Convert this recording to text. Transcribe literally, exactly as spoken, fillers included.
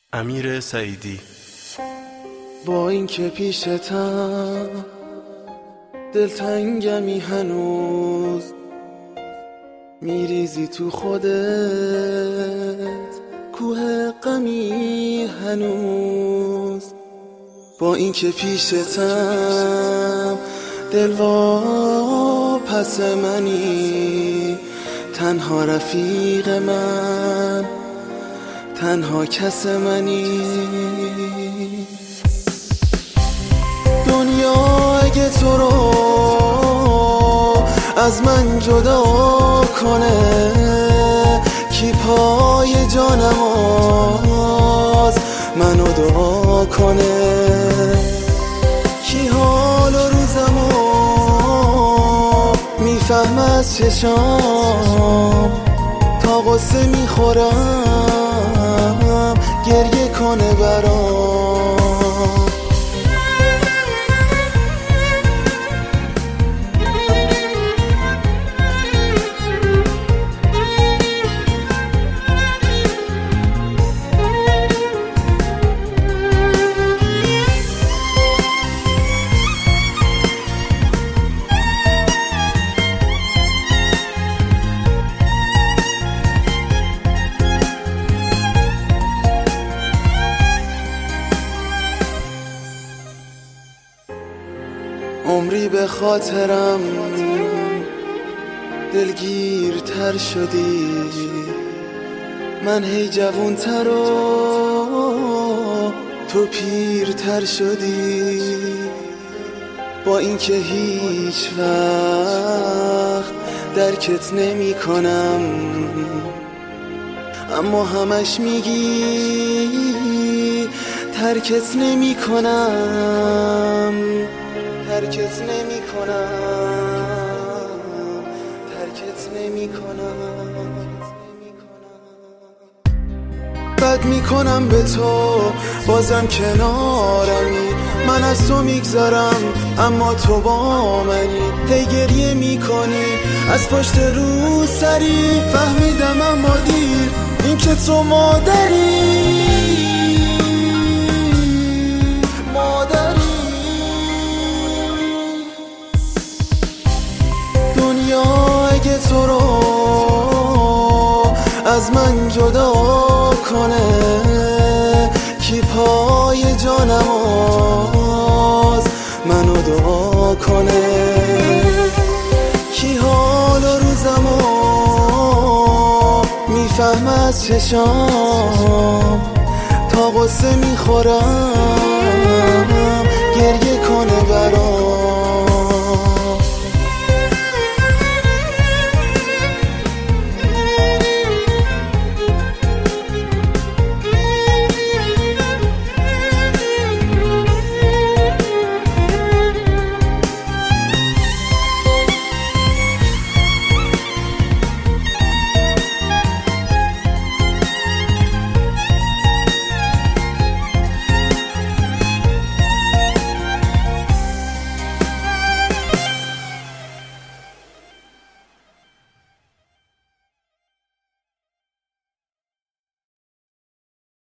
امیر سعیدی. با این که پیشتم دلتنگمی هنوز، میریزی تو خودت کوه غمی هنوز. با این که پیشتم دلوا پس منی، تنها رفیق من، تنها کس منی. دنیا اگه تو رو از من جدا کنه، کی پای جانم آز منو دعا کنه، کی حال و روزمو میفهم از چشام، تا قصه میخورم گریه کنه برام. عمری به خاطرم دلگیرتر شدی، من هی جوونتر و تو پیرتر شدی. با این که هیچ وقت درکت نمی کنم، اما همش میگی ترکت نمی کنم، ترکت نمی کنم، ترکت نمی کنم. بد می کنم به تو بازم کنارمی، من از تو میگذرم اما تو با منی. هی گریه می کنی از پشت رو سری، فهمیدم اما دیر این که تو مادری، مادری. دنیا اگه تو رو از من جدا کنه، کی پای جانم آز منو دعا کنه، کی حال و روزمو میفهم از چشام، تا قصه میخورم گریه کنه برام.